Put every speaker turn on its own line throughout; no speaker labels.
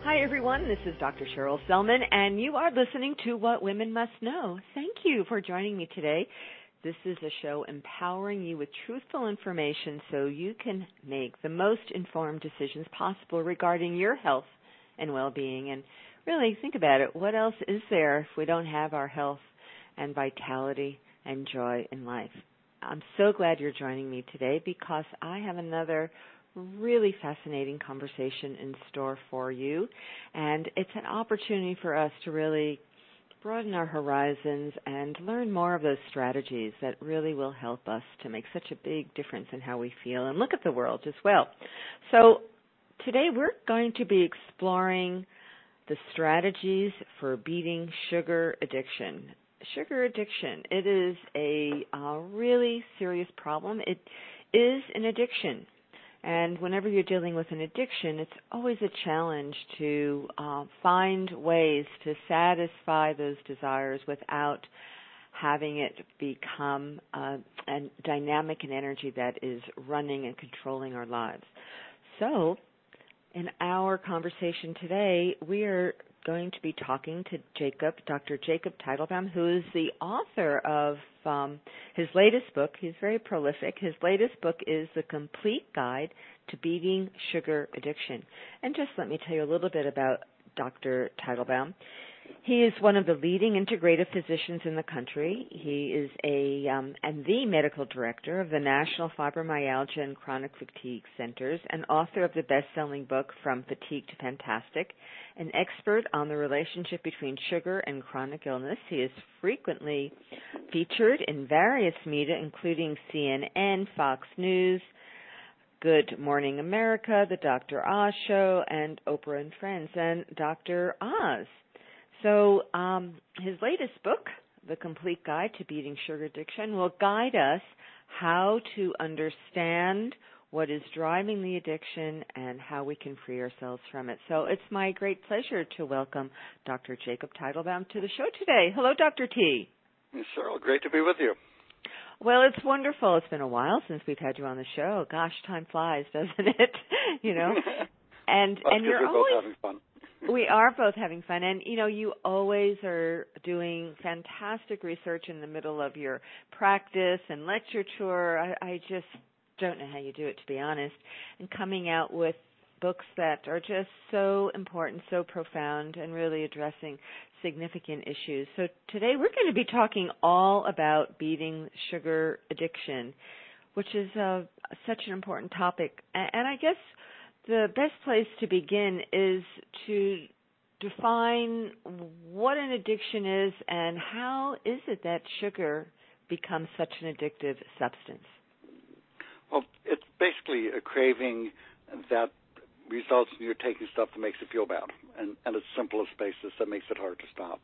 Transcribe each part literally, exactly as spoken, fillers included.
Hi, everyone. This is Doctor Cheryl Selman, and you are listening to What Women Must Know. Thank you for joining me today. This is a show empowering you with truthful information so you can make the most informed decisions possible regarding your health and well-being. And really, think about it. What else is there if we don't have our health and vitality and joy in life? I'm so glad you're joining me today because I have another really fascinating conversation in store for you, and it's an opportunity for us to really broaden our horizons and learn more of those strategies that really will help us to make such a big difference in how we feel and look at the world as well. So today we're going to be exploring the strategies for beating sugar addiction. Sugar addiction, it is a uh, really serious problem. It is an addiction. And whenever you're dealing with an addiction, it's always a challenge to uh, find ways to satisfy those desires without having it become uh, a dynamic and energy that is running and controlling our lives. So, in our conversation today, we are going to be talking to Jacob, Doctor Jacob Teitelbaum, who is the author of um, his latest book. He's very prolific. His latest book is The Complete Guide to Beating Sugar Addiction. And just let me tell you a little bit about Doctor Teitelbaum. He is one of the leading integrative physicians in the country. He is a um, and the medical director of the National Fibromyalgia and Chronic Fatigue Centers, and author of the best-selling book From Fatigue to Fantastic, an expert on the relationship between sugar and chronic illness. He is frequently featured in various media, including C N N, Fox News, Good Morning America, The Doctor Oz Show, and Oprah and Friends, and Doctor Oz. So um, his latest book, The Complete Guide to Beating Sugar Addiction, will guide us how to understand what is driving the addiction and how we can free ourselves from it. So it's my great pleasure to welcome Doctor Jacob Teitelbaum to the show today. Hello, Doctor T.
Cheryl, great to be with you.
Well, it's wonderful. It's been a while since we've had you on the show. Gosh, time flies, doesn't it? You know, and
well,
and you're
we're
always
both having fun.
We are both having fun, and you know, you always are doing fantastic research in the middle of your practice and lecture tour. I, I just don't know how you do it, to be honest, and coming out with books that are just so important, so profound, and really addressing significant issues. So today we're going to be talking all about beating sugar addiction, which is uh, such an important topic, and, and I guess the best place to begin is to define what an addiction is and how is it that sugar becomes such an addictive substance.
Well, it's basically a craving that results in you taking stuff that makes you feel bad, and, and its simplest basis that makes it hard to stop.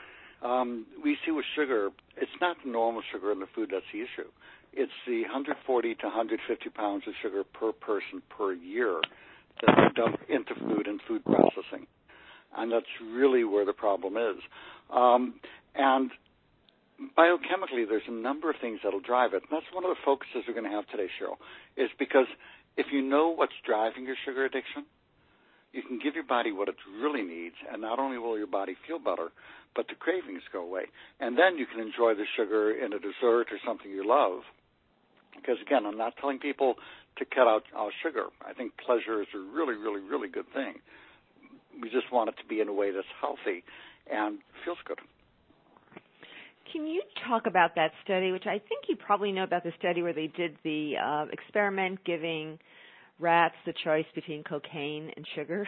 Um, we see with sugar, it's not the normal sugar in the food that's the issue. It's the one hundred forty to one hundred fifty pounds of sugar per person per year that are dumped into food and food processing. And that's really where the problem is. Um, and biochemically, there's a number of things that'll drive it. And that's one of the focuses we're going to have today, Cheryl, is because if you know what's driving your sugar addiction, you can give your body what it really needs, and not only will your body feel better, but the cravings go away. And then you can enjoy the sugar in a dessert or something you love. Because, again, I'm not telling people to cut out uh, sugar. I think pleasure is a really, really, really good thing. We just want it to be in a way that's healthy and feels good.
Can you talk about that study, which I think you probably know about the study where they did the uh, experiment giving rats the choice between cocaine and sugar?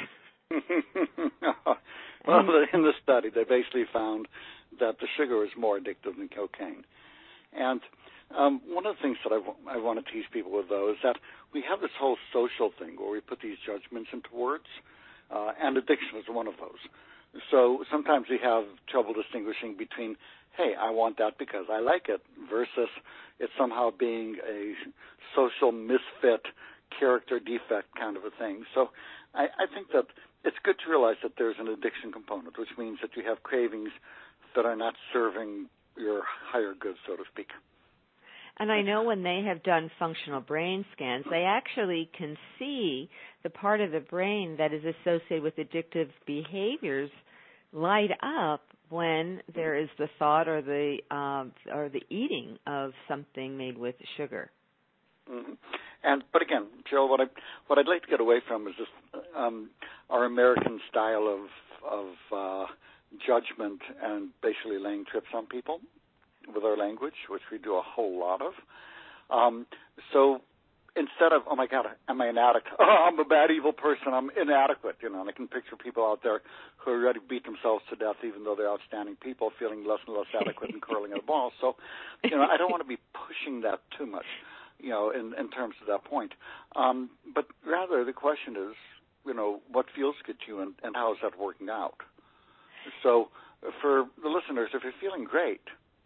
Well, in the study, they basically found that the sugar is more addictive than cocaine. And Um, one of the things that I, w- I want to teach people with, though, is that we have this whole social thing where we put these judgments into words, uh, and addiction is one of those. So sometimes we have trouble distinguishing between, hey, I want that because I like it, versus it somehow being a social misfit, character defect kind of a thing. So I, I think that it's good to realize that there's an addiction component, which means that you have cravings that are not serving your higher good, so to speak.
And I know when they have done functional brain scans, they actually can see the part of the brain that is associated with addictive behaviors light up when there is the thought or the um, or the eating of something made with sugar.
Mm-hmm. And but again, Jill, what I what I'd like to get away from is this um, our American style of of uh, judgment and basically laying trips on people with our language, which we do a whole lot of. Um, so instead of, oh my God, am I an addict? Oh, I'm a bad, evil person. I'm inadequate. You know, and I can picture people out there who already beat themselves to death, even though they're outstanding people, feeling less and less adequate and curling at a ball. So, you know, I don't want to be pushing that too much, you know, in, in terms of that point. Um, but rather, the question is, you know, what feels good to you and, and how is that working out? So for the listeners, if you're feeling great,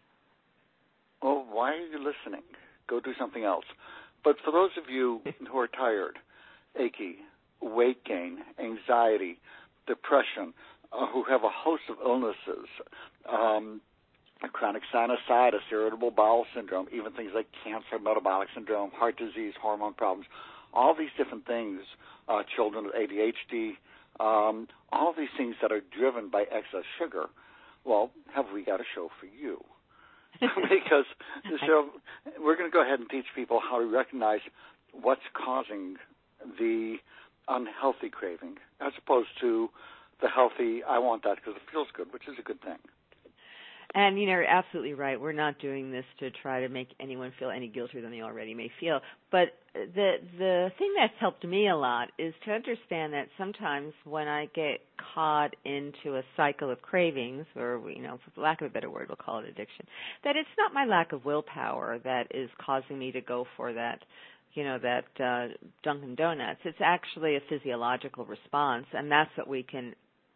well, why are you listening? Go do something else. But for those of you who are tired, achy, weight gain, anxiety, depression, uh, who have a host of illnesses, um, chronic sinusitis, irritable bowel syndrome, even things like cancer, metabolic syndrome, heart disease, hormone problems, all these different things, uh, children with A D H D, um, all these things that are driven by excess sugar, well, have we got a show for you? Because the show, we're going to go ahead and teach people how to recognize what's causing the unhealthy craving as opposed to the healthy, I want that because it feels good, which is a good thing.
And, you know, you're absolutely right. We're not doing this to try to make anyone feel any guiltier than they already may feel. But the the thing that's helped me a lot is to understand that sometimes when I get caught into a cycle of cravings, or, you know, for lack of a better word, we'll call it addiction, that it's not my lack of willpower that is causing me to go for that, you know, that uh, Dunkin' Donuts. It's actually a physiological response, and that's what we can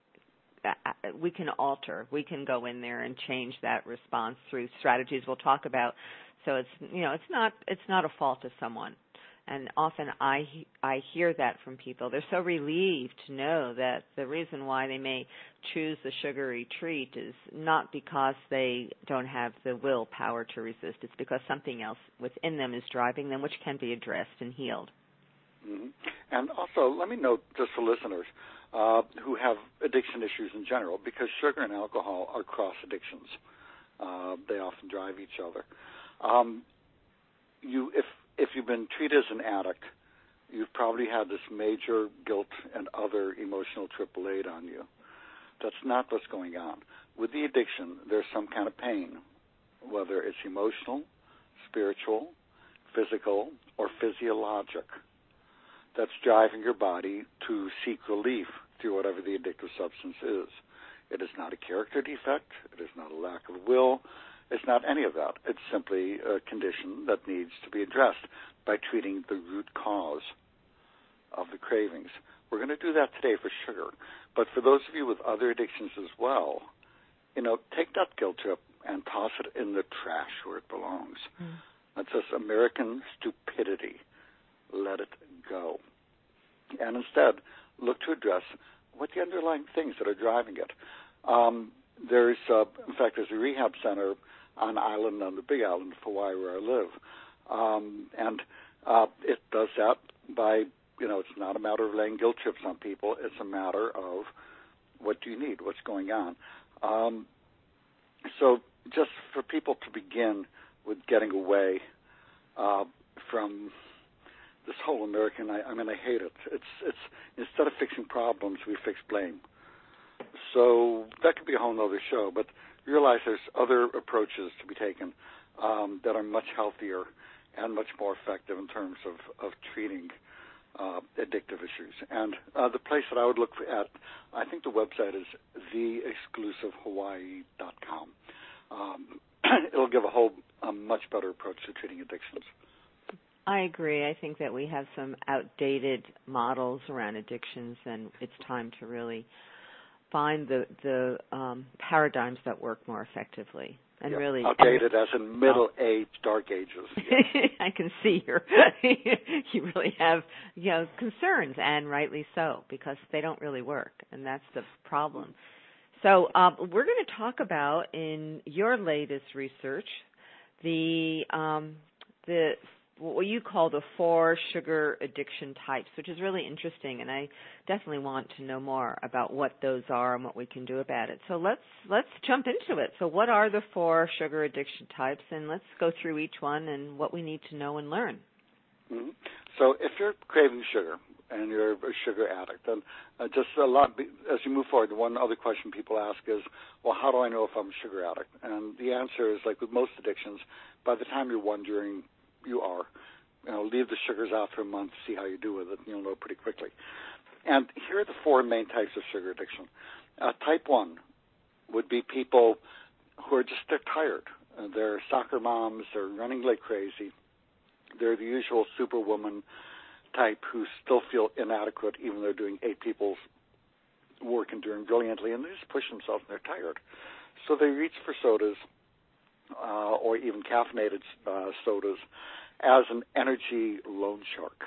we can alter. We can go in there and change that response through strategies we'll talk about. So it's, you know, it's not it's not a fault of someone. And often I I hear that from people. They're so relieved to know that the reason why they may choose the sugary treat is not because they don't have the willpower to resist. It's because something else within them is driving them, which can be addressed and healed.
Mm-hmm. And also, let me note, just for listeners uh, who have addiction issues in general, because sugar and alcohol are cross addictions. Uh, they often drive each other. Um, you, if if you've been treated as an addict, you've probably had this major guilt and other emotional trip laid on you. That's not what's going on. With the addiction, there's some kind of pain, whether it's emotional, spiritual, physical, or physiologic, that's driving your body to seek relief through whatever the addictive substance is. It is not a character defect. It is not a lack of will. It's not any of that. It's simply a condition that needs to be addressed by treating the root cause of the cravings. We're going to do that today for sugar. But for those of you with other addictions as well, you know, take that guilt trip and toss it in the trash where it belongs. Mm. That's just American stupidity. Let it go. And instead, look to address what the underlying things that are driving it. Um, there's, uh, in fact, there's a rehab center on island, on the Big Island of Hawaii where I live. Um, and uh, it does that by, you know, it's not a matter of laying guilt trips on people. It's a matter of what do you need, what's going on. Um, so just for people to begin with getting away uh, from this whole American, I, I mean, I hate it. It's, it's instead of fixing problems, we fix blame. So that could be a whole other show, but realize there's other approaches to be taken um, that are much healthier and much more effective in terms of, of treating uh, addictive issues. And uh, the place that I would look at, I think the website is the exclusive hawaii dot com. Um, it'll give a whole, a much better approach to treating addictions.
I agree. I think that we have some outdated models around addictions, and it's time to really find the the um, paradigms that work more effectively. And
yeah,
really
outdated as in middle oh. age, dark ages. Yeah.
I can see your you really have, you know, concerns, and rightly so, because they don't really work, and that's the problem. So uh, we're going to talk about, in your latest research, the um, the what you call the four sugar addiction types, which is really interesting, and I definitely want to know more about what those are and what we can do about it. So let's let's jump into it. So what are the four sugar addiction types, and let's go through each one and what we need to know and learn.
Mm-hmm. So if you're craving sugar and you're a sugar addict, then uh, just a lot, as you move forward, the one other question people ask is, well, how do I know if I'm a sugar addict? And the answer is, like with most addictions, by the time you're wondering, you are. You know, leave the sugars out for a month, see how you do with it, and you'll know pretty quickly. And here are the four main types of sugar addiction. Uh, type one would be people who are just, they're tired. Uh, they're soccer moms, they're running like crazy. They're the usual superwoman type who still feel inadequate even though they're doing eight people's work and doing brilliantly, and they just push themselves and they're tired. So they reach for sodas uh, or even caffeinated uh, sodas as an energy loan shark.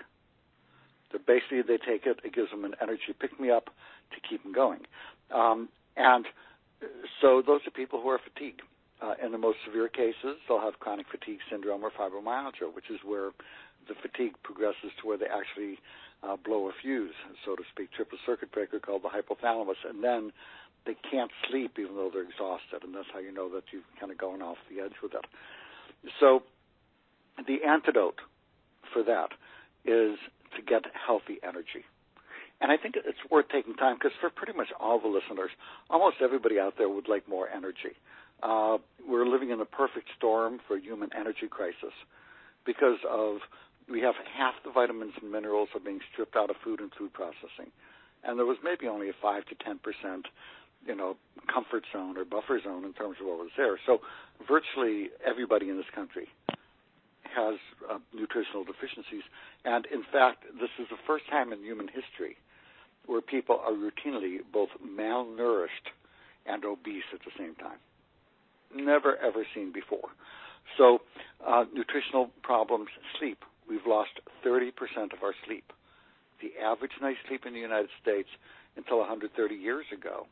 So basically they take it, it gives them an energy pick-me-up to keep them going. Um, and so those are people who are fatigued. Uh, in the most severe cases, they'll have chronic fatigue syndrome or fibromyalgia, which is where the fatigue progresses to where they actually uh, blow a fuse, so to speak, triple circuit breaker called the hypothalamus, and then they can't sleep even though they're exhausted, and that's how you know that you've kind of gone off the edge with it. So the antidote for that is to get healthy energy. And I think it's worth taking time because for pretty much all the listeners, almost everybody out there would like more energy. Uh, we're living in the perfect storm for human energy crisis because of we have half the vitamins and minerals are being stripped out of food and food processing. And there was maybe only a five to ten percent, you know, comfort zone or buffer zone in terms of what was there. So virtually everybody in this country has uh, nutritional deficiencies. And in fact, this is the first time in human history where people are routinely both malnourished and obese at the same time. Never, ever seen before. So uh, nutritional problems, sleep. We've lost thirty percent of our sleep. The average night's sleep in the United States until one hundred thirty years ago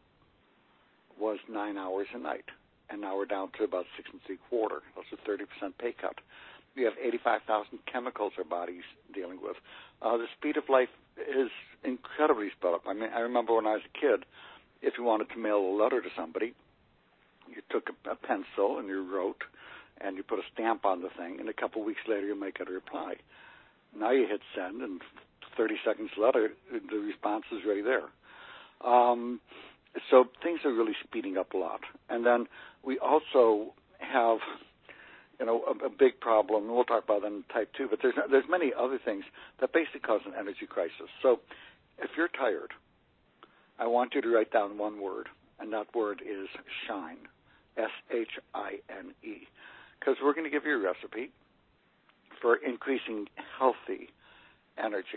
was nine hours a night. And now we're down to about six and three quarter. That's a thirty percent pay cut. We have eighty-five thousand chemicals our body's dealing with. Uh, the speed of life is incredibly sped up. I mean, I remember when I was a kid, if you wanted to mail a letter to somebody, you took a, a pencil and you wrote, and you put a stamp on the thing, and a couple of weeks later you might get a reply. Now you hit send, and thirty seconds later, the response is right there. Um, so things are really speeding up a lot. And then we also have, you know, a, a big problem, and we'll talk about that in type two, but there's, there's many other things that basically cause an energy crisis. So if you're tired, I want you to write down one word, and that word is shine, S H I N E, because we're going to give you a recipe for increasing healthy energy.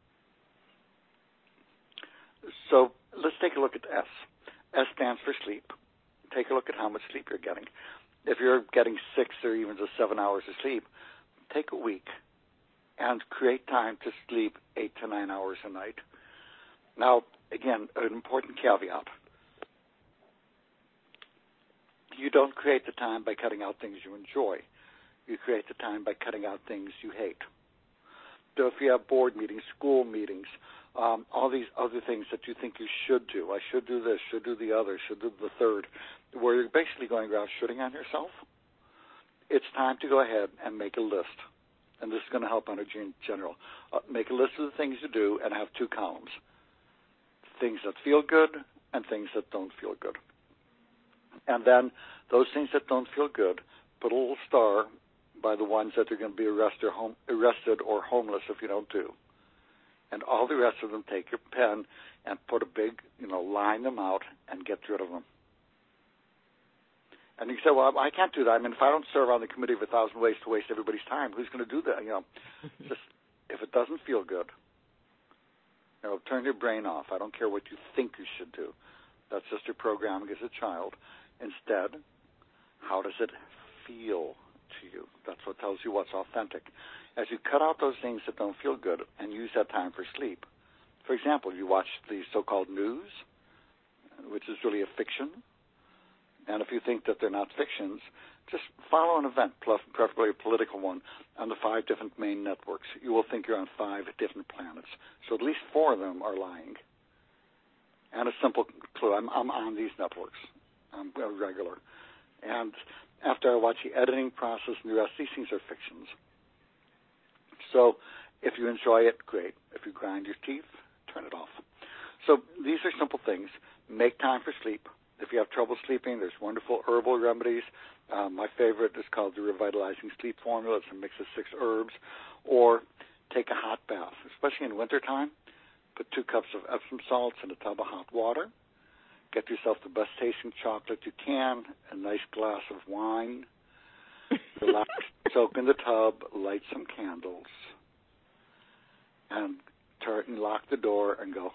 So let's take a look at S. S stands for sleep. Take a look at how much sleep you're getting. If you're getting six or even just seven hours of sleep, take a week and create time to sleep eight to nine hours a night. Now, again, an important caveat. You don't create the time by cutting out things you enjoy. You create the time by cutting out things you hate. So if you have board meetings, school meetings, um, all these other things that you think you should do, I should do this, should do the other, should do the third, where you're basically going around shooting on yourself, it's time to go ahead and make a list. And this is going to help energy in general. Uh, make a list of the things you do and have two columns, things that feel good and things that don't feel good. And then those things that don't feel good, put a little star by the ones that are going to be arrested or, home, arrested or homeless if you don't do. And all the rest of them, take your pen and put a big, you know, line them out and get rid of them. And you say, well, I can't do that. I mean, if I don't serve on the committee of a thousand ways to waste everybody's time, who's going to do that? You know, just if it doesn't feel good, you know, turn your brain off. I don't care what you think you should do. That's just your programming as a child. Instead, how does it feel to you? That's what tells you what's authentic. As you cut out those things that don't feel good and use that time for sleep. For example, you watch the so-called news, which is really a fiction. And if you think that they're not fictions, just follow an event, plus preferably a political one, on the five different main networks. You will think you're on five different planets. So at least four of them are lying. And a simple clue, I'm, I'm on these networks. I'm regular. And after I watch the editing process and the rest, these things are fictions. So if you enjoy it, great. If you grind your teeth, turn it off. So these are simple things. Make time for sleep. If you have trouble sleeping, there's wonderful herbal remedies. Um, my favorite is called the Revitalizing Sleep Formula. It's a mix of six herbs. Or take a hot bath, especially in wintertime. Put two cups of Epsom salts in a tub of hot water. Get yourself the best tasting chocolate you can, a nice glass of wine. Relax, soak in the tub, light some candles, and turn and lock the door and go.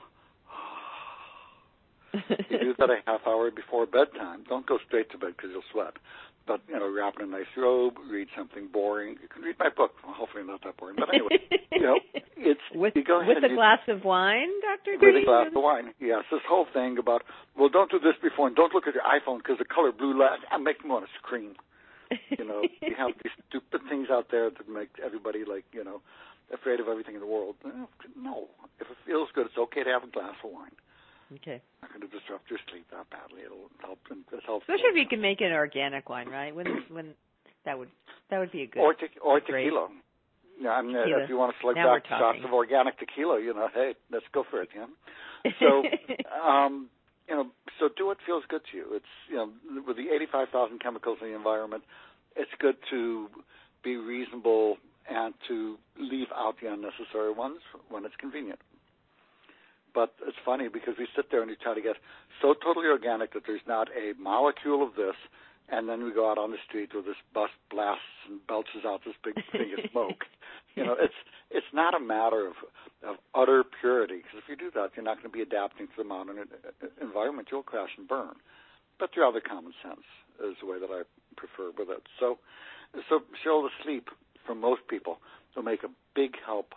You do that a half hour before bedtime. Don't go straight to bed because you'll sweat. But, you know, wrap in a nice robe, read something boring. You can read my book. Well, hopefully not that boring. But anyway, you know, it's...
With,
you go
with
ahead
a
and
glass of wine, Doctor
With a glass of wine, yes. This whole thing about, well, don't do this before and don't look at your iPhone because the color blue light, I make me want to scream. You know, you have these stupid things out there that make everybody, like, you know, afraid of everything in the world. No. If it feels good, it's okay to have a glass of wine.
Okay.
Not going to disrupt your sleep that badly. It'll help. It helps.
Especially if you can make it organic wine, right? When when that would that would be a good.
Or te- or
great.
tequila. Yeah, I mean,
tequila.
if you want to select
now
back shots of organic tequila, you know, hey, let's go for it, yeah. So, um, you know, so do what feels good to you. It's, you know, with the eighty-five thousand chemicals in the environment, it's good to be reasonable and to leave out the unnecessary ones when it's convenient. But it's funny because we sit there and we try to get so totally organic that there's not a molecule of this, and then we go out on the street where this bus blasts and belches out this big thing of smoke. You know, it's it's not a matter of, of utter purity, because if you do that, you're not going to be adapting to the modern environment. You'll crash and burn. But the other common sense is the way that I prefer with it. So, so Cheryl, the sleep for most people will make a big help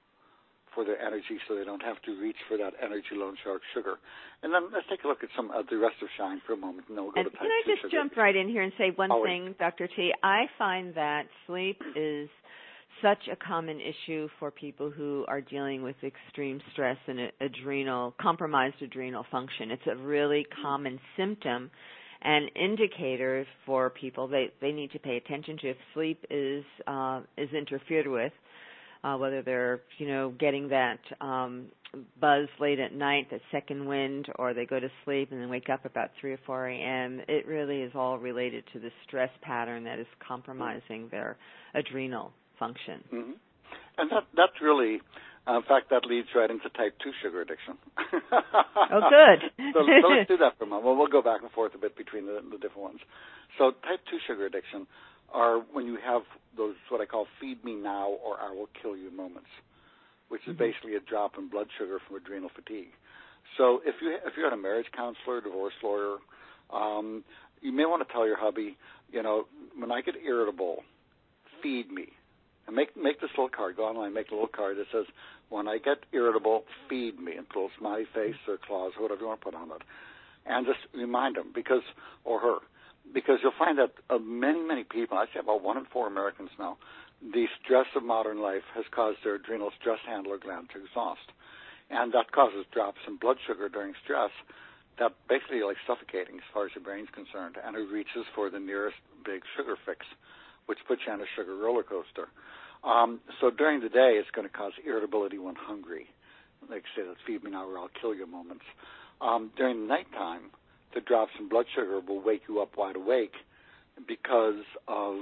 for their energy, so they don't have to reach for that energy loan shark sugar. And then let's take a look at some of the rest of Shine for a moment, and then we'll go
and
to type
can I just
sugar.
jump right in here and say one
Always.
thing, Doctor T? I find that sleep is such a common issue for people who are dealing with extreme stress and adrenal, compromised adrenal function. It's a really common symptom and indicator for people they, they need to pay attention to if sleep is uh, is interfered with. Uh, whether they're, you know, getting that um, buzz late at night, that second wind, or they go to sleep and then wake up about three or four a.m., it really is all related to the stress pattern that is compromising their adrenal function.
Mm-hmm. And that that's really, uh, in fact, that leads right into type two sugar addiction.
Oh, good.
so, so let's do that for a moment. Well, we'll go back and forth a bit between the, the different ones. So type two sugar addiction are when you have those, what I call feed me now or I will kill you moments, which is mm-hmm. basically a drop in blood sugar from adrenal fatigue. So if you if you're a marriage counselor, divorce lawyer, um, you may want to tell your hubby, you know, when I get irritable, feed me. And make make this little card. Go online, make a little card that says, when I get irritable, feed me, and put a little smiley face or claws or whatever you want to put on it. And just remind him, because, or her, because you'll find that uh, many, many people, I say about one in four Americans now, the stress of modern life has caused their adrenal stress handler gland to exhaust. And that causes drops in blood sugar during stress that basically are like suffocating as far as your brain's concerned. And it reaches for the nearest big sugar fix, which puts you on a sugar roller coaster. Um, so during the day, it's going to cause irritability when hungry. Like I say, that's feed me now or I'll kill you moments. Um, during the nighttime, the drops in blood sugar will wake you up wide awake because of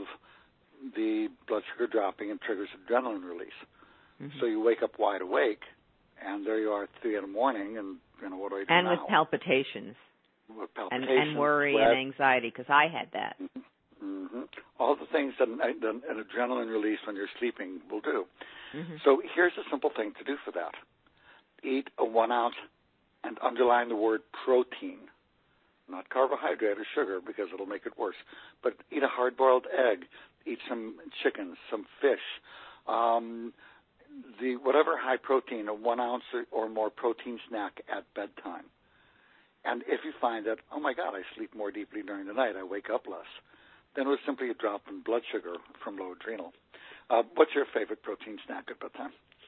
the blood sugar dropping and triggers adrenaline release. Mm-hmm. So you wake up wide awake, and there you are at three in the morning, and, you know, what do I do
and
now?
with palpitations.
With palpitations.
And, and worry
sweat.
and anxiety, because I had that.
Mm-hmm. Mm-hmm. All the things that an, an adrenaline release when you're sleeping will do. Mm-hmm. So here's a simple thing to do for that. Eat a one ounce, and underline the word protein. Not carbohydrate or sugar, because it'll make it worse. But eat a hard-boiled egg. Eat some chicken, some fish. Um, the whatever high protein, a one ounce or more protein snack at bedtime. And if you find that, oh, my God, I sleep more deeply during the night, I wake up less, then it was simply a drop in blood sugar from low adrenal. Uh, what's your favorite protein snack at bedtime?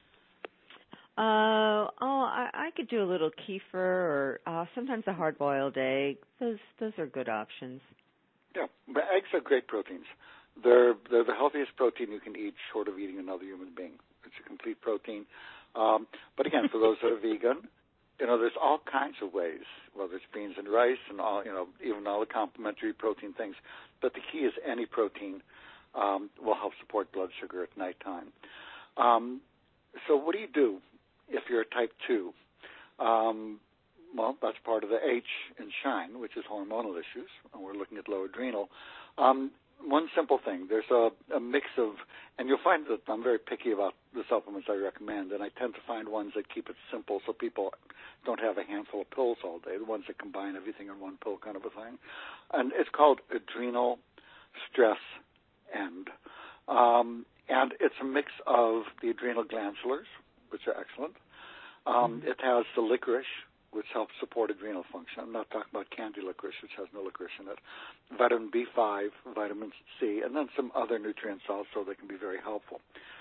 Uh, oh, I, I could do a little kefir or uh, sometimes a hard-boiled egg. Those those are good options.
Yeah, but eggs are great proteins. They're they're the healthiest protein you can eat, short of eating another human being. It's a complete protein. Um, but again, for those that are vegan, you know, there's all kinds of ways, whether it's beans and rice and all, you know, even all the complementary protein things. But the key is any protein um, will help support blood sugar at nighttime. Um, so what do you do if you're a type two? Um, well, that's part of the H in SHINE, which is hormonal issues, and we're looking at low adrenal. Um, one simple thing, there's a, a mix of, and you'll find that I'm very picky about the supplements I recommend, and I tend to find ones that keep it simple so people don't have a handful of pills all day, the ones that combine everything in one pill kind of a thing. And it's called Adrenal Stress End. Um, and it's a mix of the adrenal glandulars, which are excellent. Um, mm-hmm. It has the licorice, which helps support adrenal function. I'm not talking about candy licorice, which has no licorice in it. Vitamin B five, vitamin C, and then some other nutrients also that can be very helpful.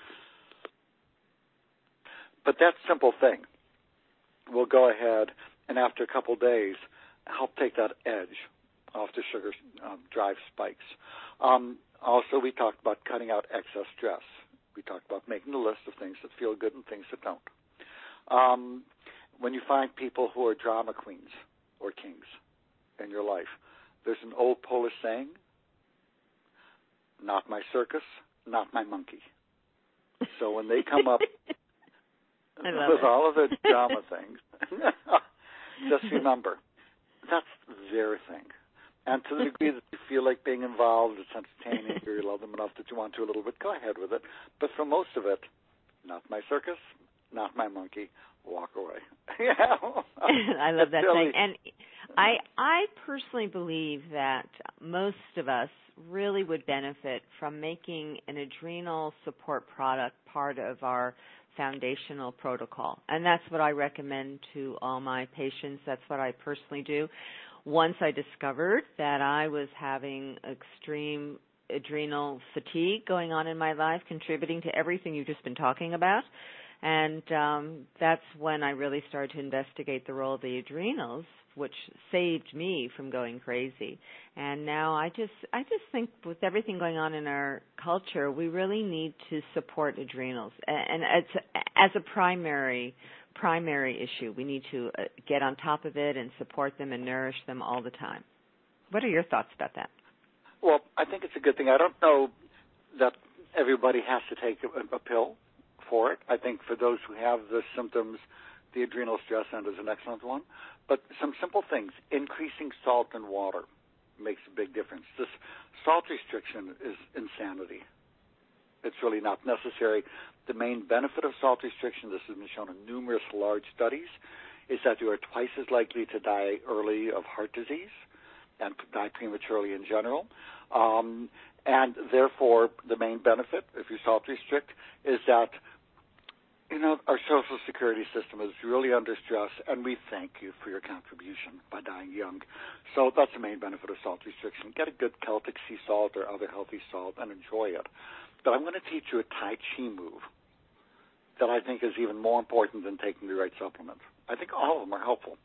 But that simple thing will go ahead and after a couple days help take that edge off the sugar um, drive spikes. Um, also, we talked about cutting out excess stress. We talked about making a list of things that feel good and things that don't. Um, when you find people who are drama queens or kings in your life, there's an old Polish saying, not my circus, not my monkey. So when they come up with
it.
all of the drama things, just remember, that's their thing. And to the degree that you feel like being involved, it's entertaining, or you love them enough that you want to a little bit, go ahead with it. But for most of it, not my circus, not my monkey, walk away. Yeah.
I love that
really,
saying. And I I personally believe that most of us really would benefit from making an adrenal support product part of our foundational protocol. And that's what I recommend to all my patients. That's what I personally do. Once I discovered that I was having extreme adrenal fatigue going on in my life, contributing to everything you've just been talking about, and um, that's when I really started to investigate the role of the adrenals, which saved me from going crazy. And now I just I just think with everything going on in our culture, we really need to support adrenals. And as, as a primary primary issue, we need to get on top of it and support them and nourish them all the time. What are your thoughts about that?
Well, I think it's a good thing. I don't know that everybody has to take a, a pill for it. I think for those who have the symptoms, the adrenal stress end is an excellent one. But some simple things, increasing salt and water makes a big difference. This salt restriction is insanity. It's really not necessary. The main benefit of salt restriction, this has been shown in numerous large studies, is that you are twice as likely to die early of heart disease and die prematurely in general. Um, and therefore, the main benefit, if you salt restrict, is that you know, our Social Security system is really under stress, and we thank you for your contribution by dying young. So that's the main benefit of salt restriction. Get a good Celtic sea salt or other healthy salt and enjoy it. But I'm going to teach you a Tai Chi move that I think is even more important than taking the right supplement. I think all of them are helpful.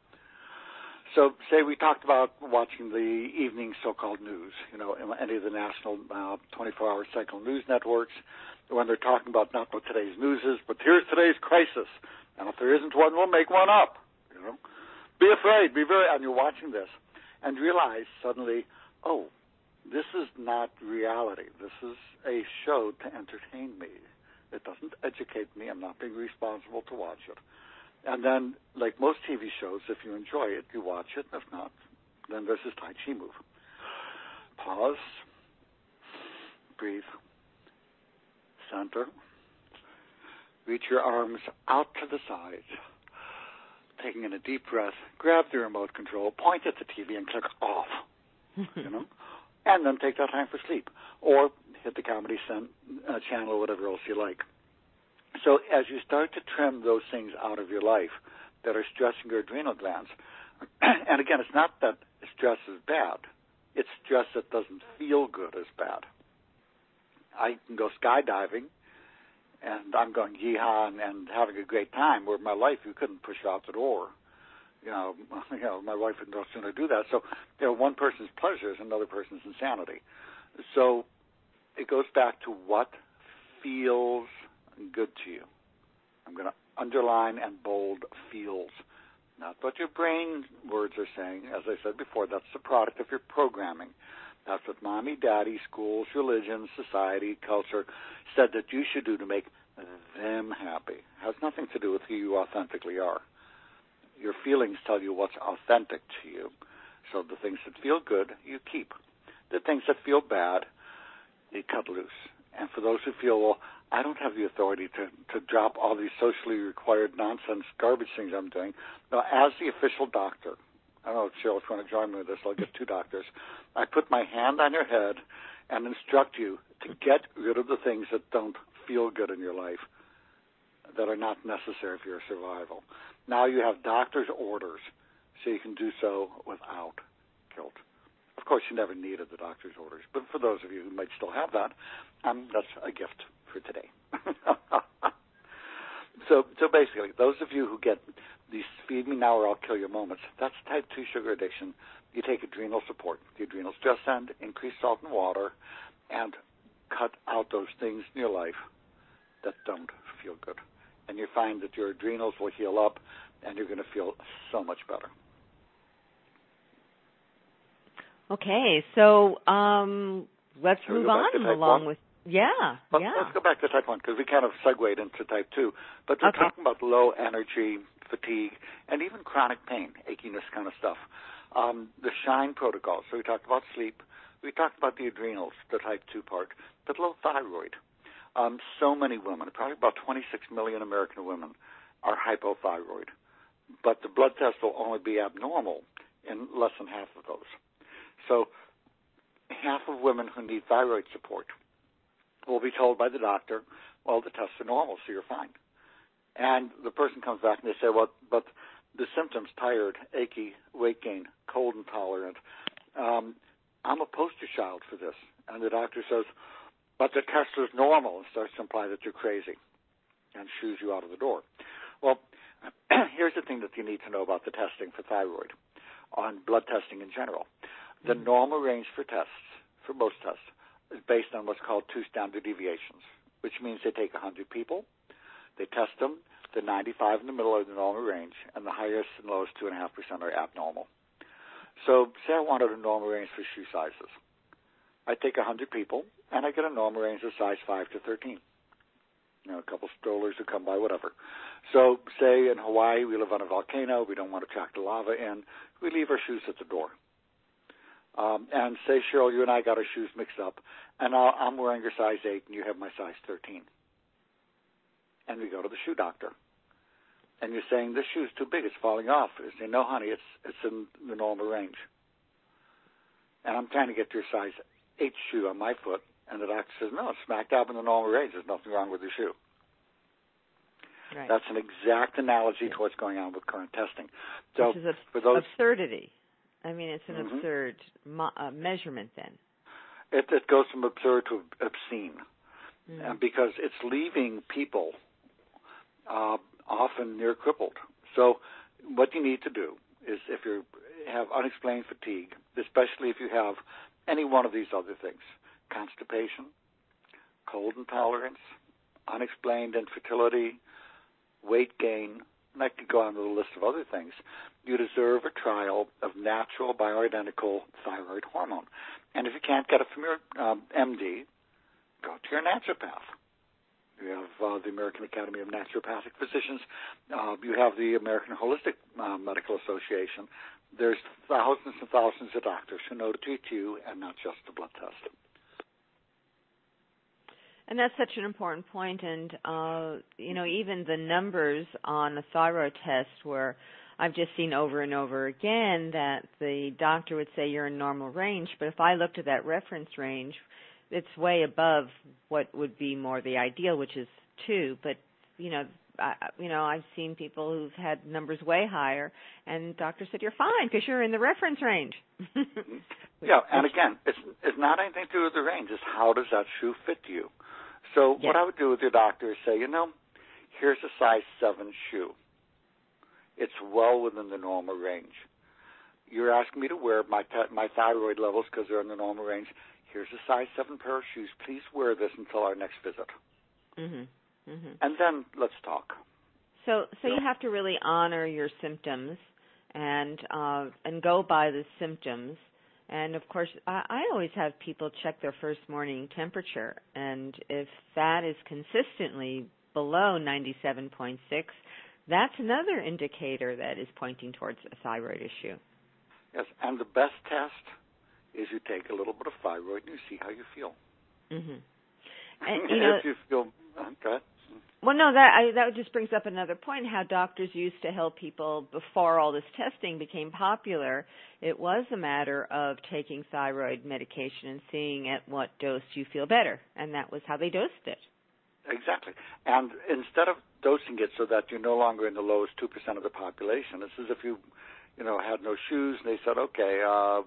So say we talked about watching the evening so-called news, you know, any of the national uh, twenty-four hour cycle news networks, when they're talking about not what today's news is, but here's today's crisis. And if there isn't one, we'll make one up. You know, be afraid, be very, and you're watching this, and realize suddenly, oh, this is not reality. This is a show to entertain me. It doesn't educate me. I'm not being responsible to watch it. And then, like most T V shows, if you enjoy it, you watch it. If not, then there's this Tai Chi move. Pause. Breathe. Center. Reach your arms out to the side. Taking in a deep breath, grab the remote control, point at the T V, and click off. You know, and then take that time for sleep, or hit the comedy sen- uh, channel or whatever else you like. So as you start to trim those things out of your life that are stressing your adrenal glands, and again, it's not that stress is bad. It's stress that doesn't feel good as bad. I can go skydiving, and I'm going yeehaw and, and having a great time, where in my life you couldn't push out the door. You know, you know, my wife would no sooner do that. So, you know, one person's pleasure is another person's insanity. So it goes back to what feels good to you. I'm going to underline and bold feels, not what your brain words are saying. As I said before, that's the product of your programming. That's what mommy, daddy, schools, religion, society, culture said that you should do to make them happy. It has nothing to do with who you authentically are. Your feelings tell you what's authentic to you. So the things that feel good, you keep. The things that feel bad, you cut loose. And for those who feel, well, I don't have the authority to, to drop all these socially required nonsense garbage things I'm doing. Now, as the official doctor, I don't know if Cheryl, if you want to join me with this, I'll get two doctors. I put my hand on your head and instruct you to get rid of the things that don't feel good in your life, that are not necessary for your survival. Now you have doctor's orders, so you can do so without guilt. Of course, you never needed the doctor's orders, but for those of you who might still have that, um, that's a gift for today. so, so basically, those of you who get these feed me now or I'll kill you moments, that's type two sugar addiction. You take adrenal support. The adrenals just send increased salt and water and cut out those things in your life that don't feel good. And you find that your adrenals will heal up, and you're going to feel so much better.
Okay, so um, let's
Shall
move
we go back
on
to type
along
one?
with, yeah,
Let's,
yeah.
let's go back to type one, because we kind of segued into type two. But we're
Okay.
talking about low energy, fatigue, and even chronic pain, achiness kind of stuff. Um, the SHINE protocol. So we talked about sleep. We talked about the adrenals, the type two part, but low thyroid. Um, so many women, probably about twenty-six million American women, are hypothyroid. But the blood test will only be abnormal in less than half of those. So half of women who need thyroid support will be told by the doctor, well, the tests are normal, so you're fine. And the person comes back and they say, well, but the symptoms, tired, achy, weight gain, cold intolerant, um, I'm a poster child for this. And the doctor says, but the test is normal, and starts to imply that you're crazy and shoos you out of the door. Well, here's the thing that you need to know about the testing for thyroid, on blood testing in general. The mm-hmm. normal range for tests, for most tests, is based on what's called two standard deviations, which means they take one hundred people, they test them, the ninety-five in the middle are the normal range, and the highest and lowest two point five percent are abnormal. So say I wanted a normal range for shoe sizes. I take one hundred people, and I get a normal range of size five to thirteen. You know, a couple strollers who come by, whatever. So say in Hawaii, we live on a volcano, we don't want to track the lava in, we leave our shoes at the door. Um, and say, Cheryl, you and I got our shoes mixed up, and I'll, I'm wearing your size eight, and you have my size thirteen. And we go to the shoe doctor. And you're saying, this shoe's too big, it's falling off. You say, no, honey, it's it's in the normal range. And I'm trying to get your size eight shoe on my foot, and the doctor says, no, it's smack dab in the normal range. There's nothing wrong with the shoe.
Right.
That's an exact analogy to what's going on with current testing. So
Which is a,
for those,
absurdity. I mean, it's an
mm-hmm.
absurd mo- uh, measurement then.
It, it goes from absurd to obscene,
Mm.
uh, because it's leaving people uh, often near crippled. So what you need to do is, if you have unexplained fatigue, especially if you have any one of these other things, constipation, cold intolerance, unexplained infertility, weight gain, and I could go on with a list of other things, you deserve a trial of natural bioidentical thyroid hormone. And if you can't get it from your um, M D, go to your naturopath. You have uh, the American Academy of Naturopathic Physicians. Uh, you have the American Holistic uh, Medical Association. There's thousands and thousands of doctors who know to treat you and not just a blood test.
And that's such an important point. And, uh, you know, even the numbers on a thyroid test, where I've just seen over and over again that the doctor would say you're in normal range, but if I looked at that reference range, it's way above what would be more the ideal, which is two. But, you know, I, you know, I've seen people who've had numbers way higher, and doctor said you're fine because you're in the reference range.
Yeah, and again, it's it's not anything to do with the range. It's how does that shoe fit you? So
yes.
what I would do with your doctor is say, you know, here's a size seven shoe. It's well within the normal range. You're asking me to wear my th- my thyroid levels because they're in the normal range. Here's a size seven pair of shoes. Please wear this until our next visit.
Mm-hmm. Mm-hmm.
And then let's talk.
So, so
yeah.
you have to really honor your symptoms and uh, and go by the symptoms. And of course, I, I always have people check their first morning temperature, and if that is consistently below ninety-seven point six, that's another indicator that is pointing towards a thyroid issue.
Yes, and the best test is you take a little bit of thyroid and you see how you feel.
Mm-hmm. And, you know,
if you feel okay.
Well, no, that I, that just brings up another point, how doctors used to help people before all this testing became popular. It was a matter of taking thyroid medication and seeing at what dose you feel better, and that was how they dosed it.
Exactly. And instead of dosing it so that you're no longer in the lowest two percent of the population, it's as if you, you know, had no shoes and they said, okay, uh,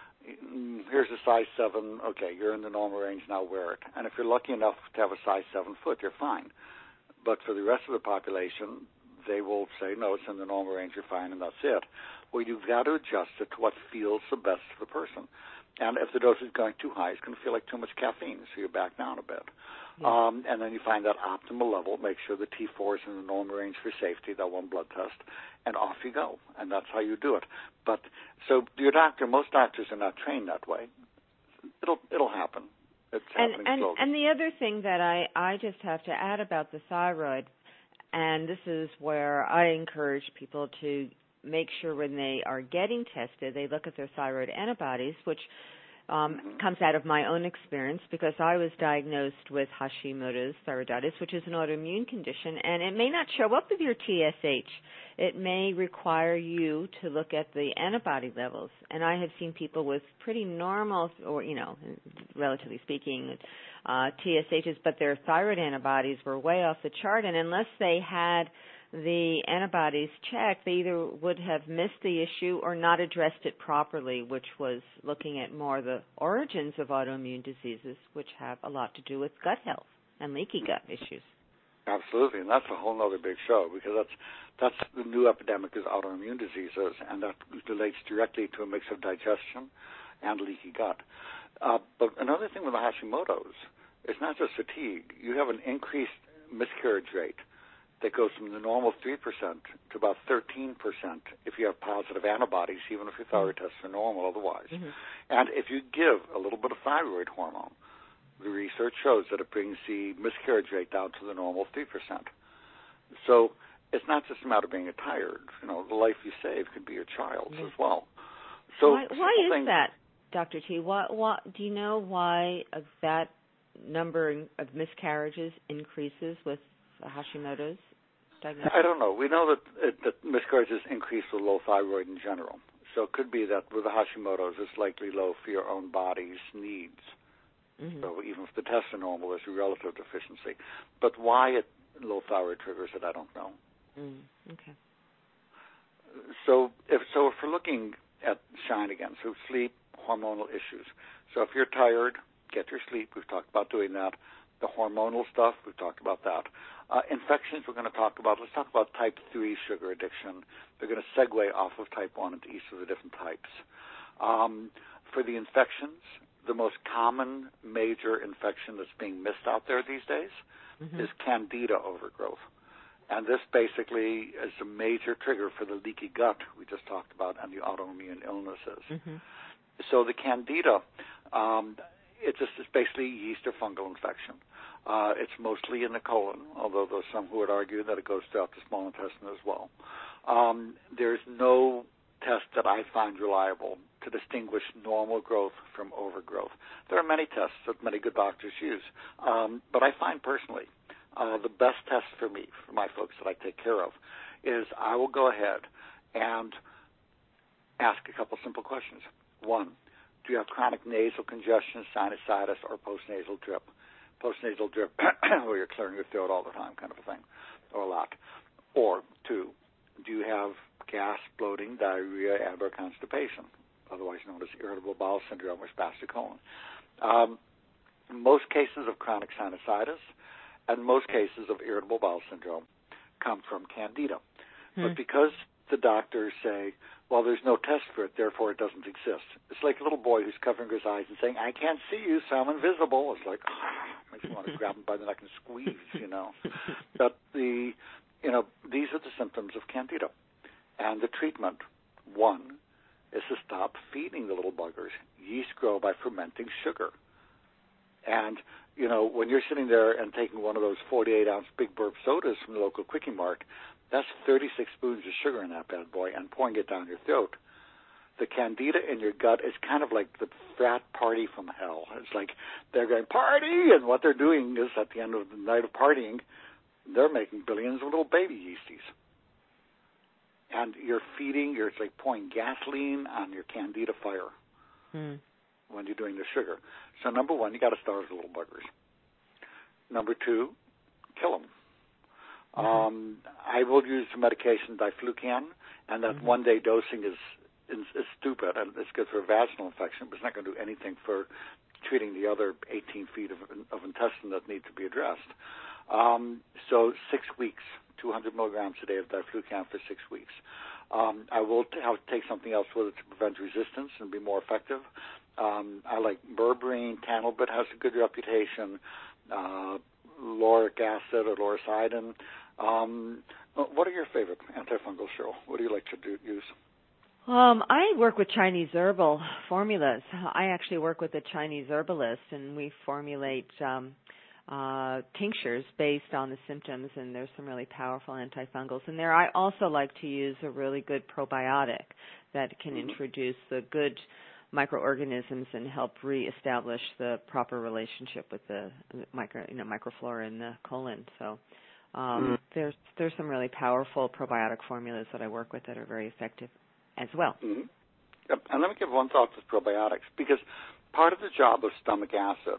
here's a size seven, okay, you're in the normal range, now wear it. And if you're lucky enough to have a size seven foot, you're fine. But for the rest of the population, they will say, no, it's in the normal range, you're fine, and that's it. Well, you've got to adjust it to what feels the best for the person. And if the dose is going too high, it's going to feel like too much caffeine, so you back down a bit. Yeah. Um, and then you find that optimal level, make sure the T four is in the normal range for safety, that one blood test, and off you go. And that's how you do it. But so your doctor, most doctors are not trained that way. It'll it'll happen. It's
and,
happening
and,
slowly.
And the other thing that I, I just have to add about the thyroid, and this is where I encourage people to make sure when they are getting tested, they look at their thyroid antibodies, which um, mm-hmm. comes out of my own experience because I was diagnosed with Hashimoto's thyroiditis, which is an autoimmune condition, and it may not show up with your T S H. It may require you to look at the antibody levels. And I have seen people with pretty normal, or, you know, relatively speaking, uh, T S Hs, but their thyroid antibodies were way off the chart. And unless they had the antibodies checked, they either would have missed the issue or not addressed it properly, which was looking at more the origins of autoimmune diseases, which have a lot to do with gut health and leaky gut issues.
Absolutely, and that's a whole other big show because that's that's the new epidemic is autoimmune diseases, and that relates directly to a mix of digestion and leaky gut. Uh, but another thing with the Hashimoto's, it's not just fatigue. You have an increased miscarriage rate that goes from the normal three percent to about thirteen percent if you have positive antibodies, even if your thyroid tests are normal otherwise. Mm-hmm. And if you give a little bit of thyroid hormone, the research shows that it brings the miscarriage rate down to the normal three percent. So it's not just a matter of being tired. You know, the life you save could be your child's mm-hmm. as well. So
why, why is
thing,
that, Doctor T? Why, why, do you know why that number of miscarriages increases with Hashimoto's diagnosis?
I don't know. We know that, it, that miscarriages increase with low thyroid in general. So it could be that with the Hashimoto's, it's likely low for your own body's needs. Mm-hmm. So even if the tests are normal, there's a relative deficiency. But why it, low thyroid triggers it, I don't know.
Mm, okay.
So if so, if we're looking at shine again, so sleep, hormonal issues. So if you're tired, get your sleep. We've talked about doing that. The hormonal stuff, we've talked about that. Uh, infections, we're going to talk about. Let's talk about type three sugar addiction. They're going to segue off of type one into each of the different types. Um, for the infections, the most common major infection that's being missed out there these days mm-hmm. is Candida overgrowth. And this basically is a major trigger for the leaky gut we just talked about and the autoimmune illnesses. Mm-hmm. So the Candida, um, it just is basically yeast or fungal infection. Uh, it's mostly in the colon, although there's some who would argue that it goes throughout the small intestine as well. Um, there's no test that I find reliable to distinguish normal growth from overgrowth. There are many tests that many good doctors use, um, but I find personally uh, the best test for me, for my folks that I take care of, is I will go ahead and ask a couple simple questions. One, do you have chronic nasal congestion, sinusitis, or postnasal drip? postnasal drip where you're clearing your throat all the time kind of a thing, or a lot. Or two, do you have gas, bloating, diarrhea, and/or constipation, otherwise known as irritable bowel syndrome or spastic colon? Um, most cases of chronic sinusitis and most cases of irritable bowel syndrome come from candida. Hmm. But because the doctors say, well, there's no test for it, therefore it doesn't exist. It's like a little boy who's covering his eyes and saying, I can't see you, so I'm invisible. It's like, oh, makes you want to grab him by the neck and squeeze, you know. But the, you know, these are the symptoms of candida. And the treatment, one, is to stop feeding the little buggers. Yeast grow by fermenting sugar. And, you know, when you're sitting there and taking one of those forty-eight ounce Big Burp sodas from the local Quickie Mart, that's thirty-six spoons of sugar in that bad boy and pouring it down your throat. The candida in your gut is kind of like the frat party from hell. It's like they're going, party! And what they're doing is at the end of the night of partying, they're making billions of little baby yeasties. And you're feeding, you're it's like pouring gasoline on your candida fire mm. when you're doing the sugar. So number one, you got to starve the little buggers. Number two, kill them. Mm-hmm. Um, I will use the medication diflucan, and that mm-hmm. one-day dosing is, is is stupid, and it's good for a vaginal infection, but it's not going to do anything for treating the other eighteen feet of, of intestine that need to be addressed. Um, so six weeks, two hundred milligrams a day of diflucan for six weeks. Um, I will t- have to take something else with it to prevent resistance and be more effective. Um, I like berberine. Tantalbit has a good reputation. Uh, lauric acid or lauricidin. Um, what are your favorite antifungals, Cheryl? What do you like to do, use?
Um, I work with Chinese herbal formulas. I actually work with a Chinese herbalist, and we formulate um, uh, tinctures based on the symptoms, and there's some really powerful antifungals in there. I also like to use a really good probiotic that can mm-hmm. introduce the good microorganisms and help reestablish the proper relationship with the micro, you know, microflora in the colon. So um, mm-hmm. there's there's some really powerful probiotic formulas that I work with that are very effective as well.
Mm-hmm. Yep. And let me give one thought to probiotics, because part of the job of stomach acid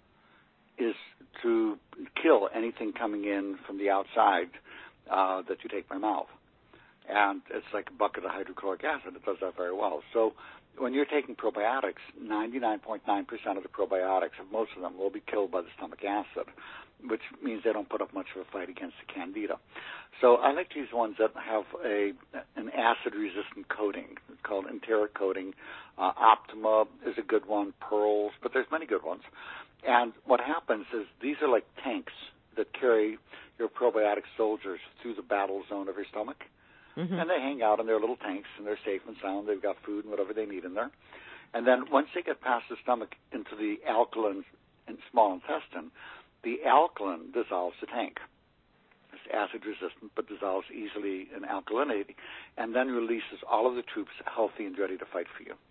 is to kill anything coming in from the outside uh, that you take by mouth. And it's like a bucket of hydrochloric acid. It does that very well. So when you're taking probiotics, ninety-nine point nine percent of the probiotics, most of them, will be killed by the stomach acid, which means they don't put up much of a fight against the candida. So I like to use ones that have a an acid-resistant coating. It's called enteric coating. Uh, Optima is a good one, Pearls, but there's many good ones. And what happens is these are like tanks that carry your probiotic soldiers through the battle zone of your stomach. Mm-hmm. And they hang out in their little tanks, and they're safe and sound. They've got food and whatever they need in there. And then once they get past the stomach into the alkaline and small intestine, the alkaline dissolves the tank. It's acid-resistant, but dissolves easily in alkalinity, and then releases all of the troops healthy and ready to fight for you.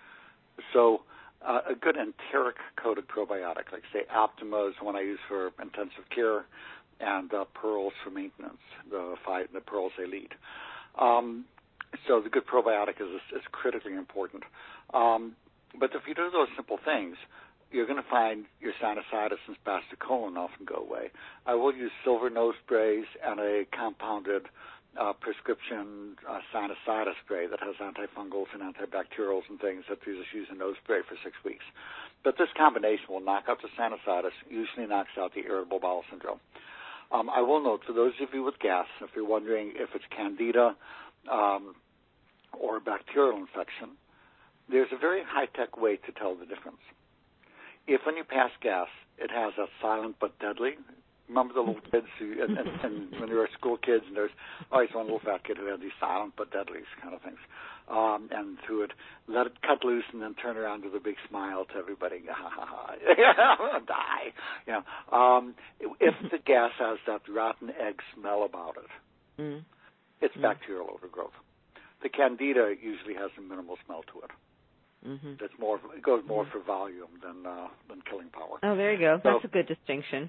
So uh, a good enteric-coated probiotic, like, say, Optima is one I use for intensive care, and uh, Pearls for maintenance, the, five, the Pearls Elite. Um, so the good probiotic is, is critically important. Um, but if you do those simple things, you're going to find your sinusitis and spastic colon often go away. I will use silver nose sprays and a compounded uh, prescription uh, sinusitis spray that has antifungals and antibacterials and things that you just use a nose spray for six weeks. But this combination will knock out the sinusitis, usually knocks out the irritable bowel syndrome. Um, I will note, for those of you with gas, if you're wondering if it's candida um, or bacterial infection, there's a very high-tech way to tell the difference. If when you pass gas, it has a silent but deadly. Remember the little kids who, and, and, and when you were school kids, and there's always one little fat kid who had these silent but deadlies kind of things. Um, and who would let it cut loose and then turn around with a big smile to everybody, ha ha ha, die. You know, um, if the gas has that rotten egg smell about it, mm. it's mm. bacterial overgrowth. The candida usually has a minimal smell to it. Mm-hmm. That's more. It goes more mm-hmm. for volume than uh, than killing power.
Oh, there you go. So, that's a good distinction.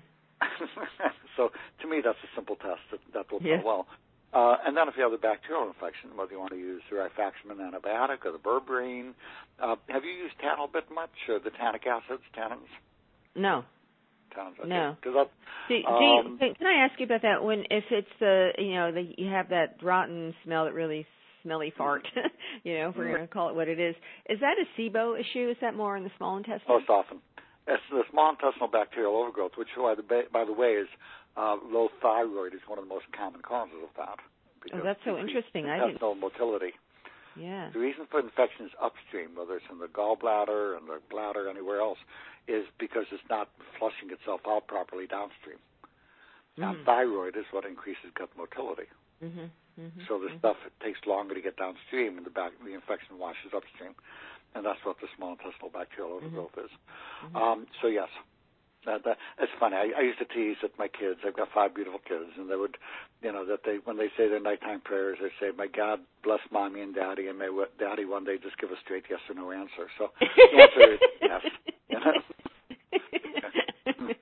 So to me, that's a simple test that, that will
yeah.
tell well. Uh, and then if you have the bacterial infection, whether you want to use the rifaximin antibiotic or the berberine, uh, have you used Tantalbit much, or the tannic acids, tannins?
No.
towns. Okay.
No.
Cause that's,
do, do
um,
you, can I ask you about that? When if it's the you know the, you have that rotten smell, that really smelly fart, you know, if we're mm-hmm. going to call it what it is, is that a SIBO issue? Is that more in the small intestine?
Most often, it's the small intestinal bacterial overgrowth, which by the by the way is uh, low thyroid is one of the most common causes of that.
Oh, that's so interesting. I didn't.
Intestinal motility.
Yeah.
The reason for infection is upstream, whether it's in the gallbladder and the bladder, anywhere else, is because it's not flushing itself out properly downstream. Mm-hmm. And thyroid is what increases gut motility.
Mm-hmm. Mm-hmm.
So the
mm-hmm.
stuff it takes longer to get downstream, and the back the infection washes upstream, and that's what the small intestinal bacterial overgrowth mm-hmm. is. Mm-hmm. Um, so yes. That, that, it's funny. I, I used to tease at my kids. I've got five beautiful kids, and they would, you know, that they when they say their nighttime prayers, they say, "My God bless mommy and daddy, and may w- daddy one day just give a straight yes or no answer." So the answer is yes. You know?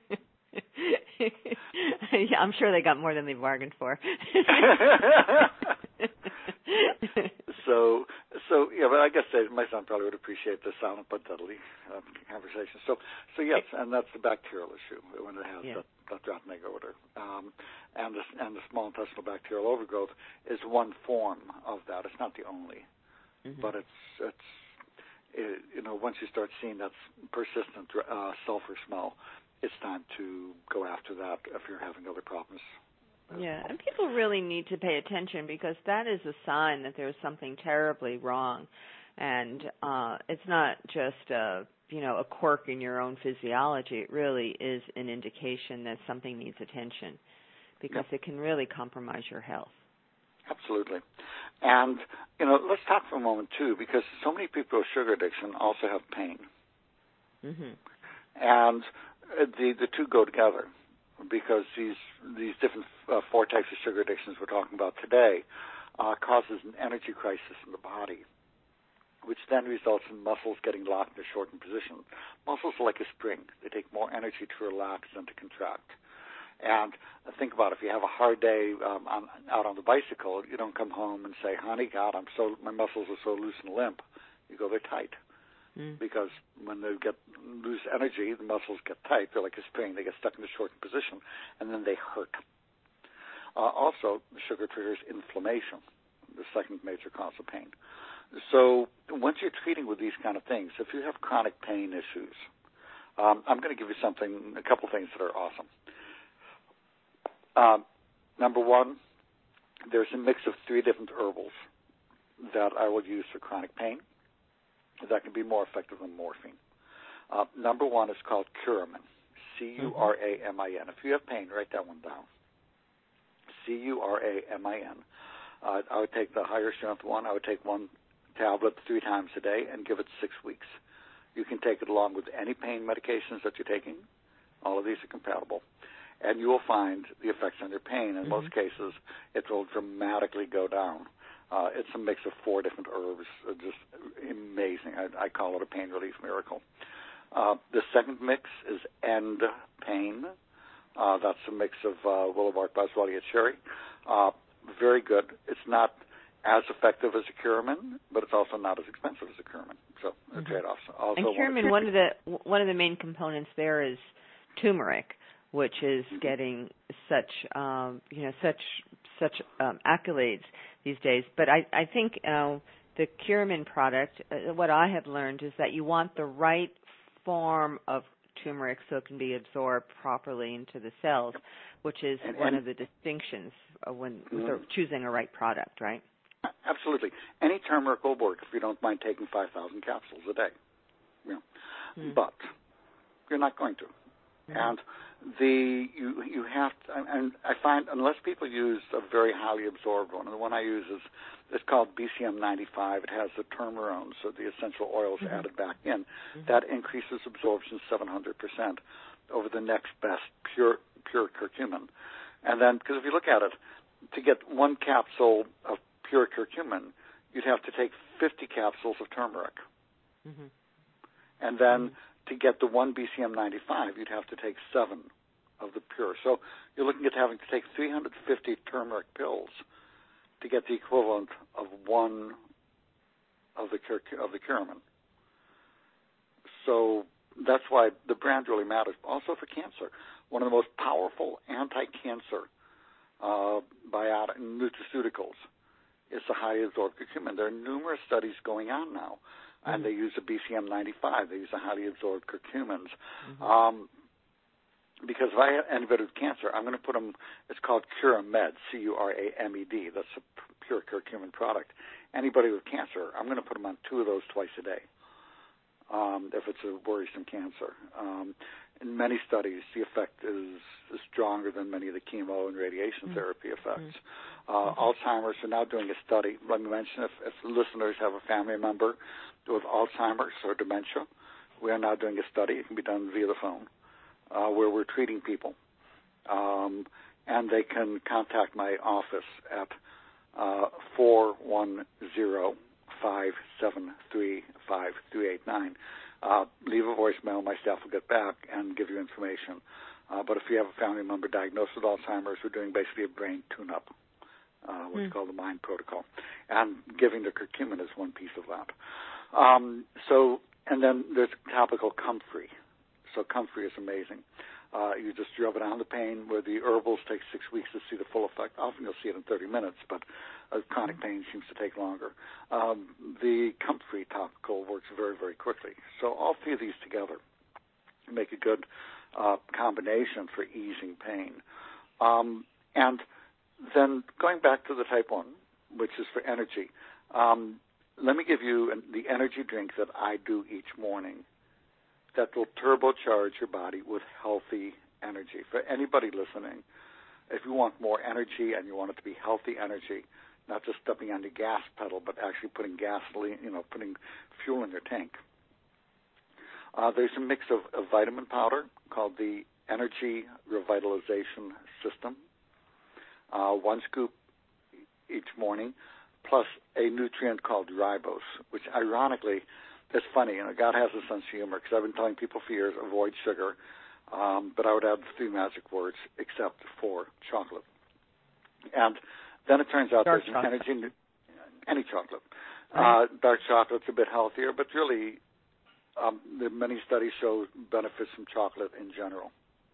Yeah, I'm sure they got more than they bargained for.
so, so yeah, but I guess they, my son probably would appreciate the silent but deadly uh, conversation. So, so yes, and that's the bacterial issue when it has yeah. that, that drop-neg odor, um, and the and the small intestinal bacterial overgrowth is one form of that. It's not the only, mm-hmm. but it's it's it, you know once you start seeing that persistent uh, sulfur smell, it's time to go after that if you're having other problems.
Yeah, and people really need to pay attention, because that is a sign that there's something terribly wrong, and uh, it's not just a you know a quirk in your own physiology. It really is an indication that something needs attention, because yeah. it can really compromise your health.
Absolutely. And you know, let's talk for a moment too, because so many people with sugar addiction also have pain,
mm-hmm.
and the the two go together. Because these these different uh, four types of sugar addictions we're talking about today uh, causes an energy crisis in the body, which then results in muscles getting locked in a shortened position. Muscles are like a spring; they take more energy to relax than to contract. And think about it, if you have a hard day um, on, out on the bicycle, you don't come home and say, "Honey, God, I'm so my muscles are so loose and limp." You go, "They're tight." Mm. Because when they get lose energy, the muscles get tight. They're like a spring. They get stuck in a shortened position, and then they hurt. Uh, also, sugar triggers inflammation, the second major cause of pain. So once you're treating with these kind of things, if you have chronic pain issues, um, I'm going to give you something, a couple things that are awesome. Um, number one, there's a mix of three different herbals that I will use for chronic pain that can be more effective than morphine. Uh, number one is called Curamin, C U R A M I N. If you have pain, write that one down. C U R A M I N. Uh, I would take the higher strength one. I would take one tablet three times a day and give it six weeks. You can take it along with any pain medications that you're taking. All of these are compatible. And you will find the effects on your pain. In mm-hmm. most cases, it will dramatically go down. Uh, it's a mix of four different herbs, uh, just amazing. I, I call it a pain relief miracle. Uh, the second mix is End Pain. Uh, that's a mix of uh, willow bark, boswellia, cherry. Uh, very good. It's not as effective as a Curamin, but it's also not as expensive as a Curamin. So mm-hmm. trade-offs. Also
and Curamin, one of the one of the main components there is turmeric, which is mm-hmm. getting such um, you know such such um, accolades these days. But I, I think uh, the Curamin product, uh, what I have learned is that you want the right form of turmeric so it can be absorbed properly into the cells, which is and, one and, of the distinctions of when mm-hmm. choosing a right product, right?
Absolutely. Any turmeric will work if you don't mind taking five thousand capsules a day. You know. mm-hmm. But you're not going to. Mm-hmm. And the you you have to, and I find unless people use a very highly absorbed one, and the one I use is it's called B C M ninety-five. It has the turmerone, so the essential oils mm-hmm. added back in. Mm-hmm. That increases absorption seven hundred percent over the next best pure pure curcumin. And then, because if you look at it, to get one capsule of pure curcumin, you'd have to take fifty capsules of turmeric, mm-hmm. and then. Mm-hmm. To get the one B C M ninety-five, you'd have to take seven of the pure. So you're looking at having to take three hundred fifty turmeric pills to get the equivalent of one of the of the Curamin. So that's why the brand really matters. Also for cancer, one of the most powerful anti-cancer uh, biotic nutraceuticals is the highly absorbed curcumin. There are numerous studies going on now, mm-hmm. and they use the B C M ninety-five. They use the highly absorbed curcumins. Mm-hmm. Um, because if I have anybody with cancer, I'm going to put them, it's called Curamed, C U R A M E D. That's a pure curcumin product. Anybody with cancer, I'm going to put them on two of those twice a day. Um, if it's a worrisome cancer. Um, in many studies, the effect is, is stronger than many of the chemo and radiation mm-hmm. therapy effects. Uh, mm-hmm. Alzheimer's are now doing a study. Let me mention, if, if listeners have a family member with Alzheimer's or dementia, we are now doing a study. It can be done via the phone, uh, where we're treating people. Um, and they can contact my office at uh, four one zero five seven three five three eight nine. Uh, leave a voicemail. My staff will get back and give you information. Uh, but if you have a family member diagnosed with Alzheimer's, we're doing basically a brain tune-up, uh, what's mm. called the MIND protocol. And giving the curcumin is one piece of that. Um, so, and then there's topical Comfrey. So Comfrey is amazing. Uh, you just rub it on the pain, where the herbals take six weeks to see the full effect. Often you'll see it in thirty minutes, but uh, chronic pain seems to take longer. Um, the Comfrey topical works very, very quickly. So all three of these together make a good uh, combination for easing pain. Um, and then going back to the type one, which is for energy, um, let me give you an, the energy drink that I do each morning that will turbocharge your body with healthy energy. For anybody listening, if you want more energy and you want it to be healthy energy, not just stepping on the gas pedal, but actually putting gasoline, you know, putting fuel in your tank, uh, there's a mix of, of vitamin powder called the Energy Revitalization System, uh, one scoop each morning, plus a nutrient called ribose, which ironically, it's funny, you know, God has a sense of humor, because I've been telling people for years, avoid sugar, um, but I would add the three magic words, except for chocolate. And then it turns out
dark
there's
chocolate.
an energy, any chocolate.
Right.
Uh, dark chocolate's a bit healthier, but really, um, the many studies show benefits from chocolate in general.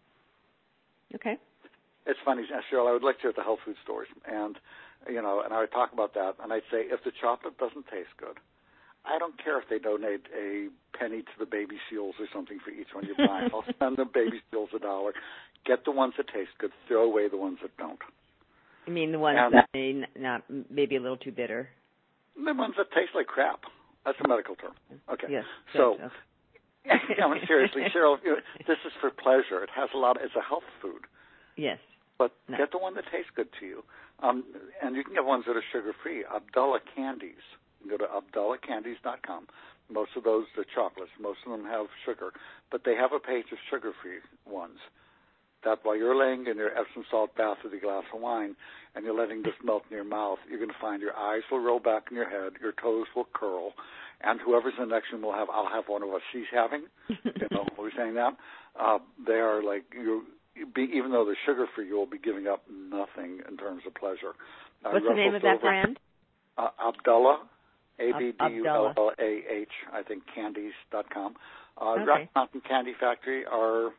Okay.
It's funny, Cheryl, I would lecture at the health food stores, and, you know, and I would talk about that, and I'd say, if the chocolate doesn't taste good, I don't care if they donate a penny to the baby seals or something for each one you buy. I'll send the baby seals a dollar. Get the ones that taste good. Throw away the ones that don't.
You mean the ones
and
that may not, maybe a little too bitter?
The ones that taste like crap. That's a medical term. Okay.
Yes.
So,
yes,
okay. I mean, seriously, Cheryl, you know, this is for pleasure. It has a lot. Of, it's a health food.
Yes.
But
no.
get the one that tastes good to you. Um, and you can get ones that are sugar-free. Abdullah Candies. You can go to abdullah candies dot com. Most of those are chocolates. Most of them have sugar. But they have a page of sugar-free ones that while you're laying in your Epsom salt bath with a glass of wine and you're letting this melt in your mouth, you're going to find your eyes will roll back in your head, your toes will curl, and whoever's in the next room will have, I'll have one of what she's having. You know, we're saying that. Uh, they are like, you, be, even though they're sugar-free, you will be giving up nothing in terms of pleasure. Uh,
What's the name of that
over,
brand?
Uh, Abdullah. A B D U L L A H, I think, candies dot com. Uh,
okay.
Rock Mountain Candy Factory, R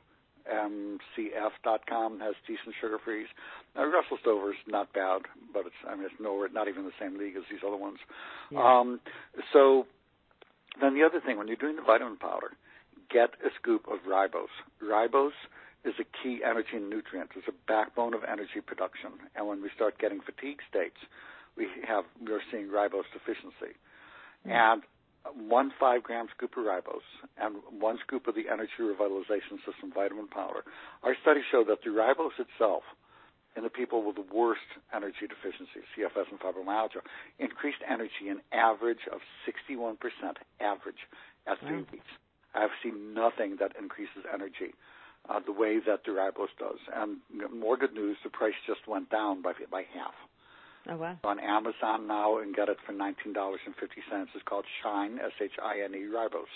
M C F dot com, has decent sugar-frees. Uh, Russell Stover's not bad, but it's, I mean, it's nowhere, not even the same league as these other ones.
Yeah.
Um, so then the other thing, when you're doing the vitamin powder, get a scoop of ribose. Ribose is a key energy and nutrient. It's a backbone of energy production. And when we start getting fatigue states, we have, we're seeing ribose deficiency. Mm. And one five-gram scoop of ribose and one scoop of the Energy Revitalization System vitamin powder. Our studies show that the ribose itself in the people with the worst energy deficiency, C F S and fibromyalgia, increased energy an average of sixty-one percent average at three wow. weeks. I've seen nothing that increases energy uh, the way that the ribose does. And more good news, the price just went down by by half.
Oh, wow.
On Amazon now and get it for nineteen dollars and fifty cents. It's called Shine, S H I N E, ribose.